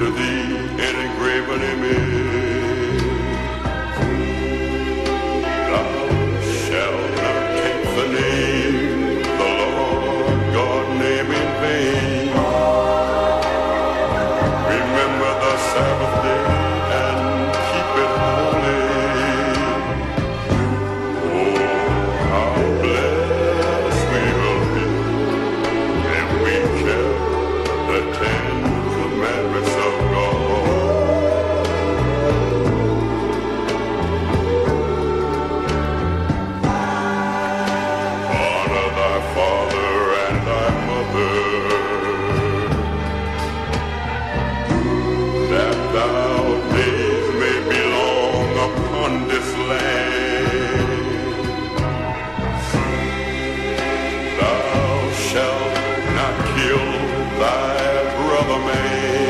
to thee an engraven image. Thou shalt not take the name, the Lord God name in vain. Remember the Sabbath day and keep it holy. Oh, how blessed we will be if we kept the 10 commandments of God. Honor thy father and thy mother, that thy days may be long upon this land. Thou shalt not kill thy brother man.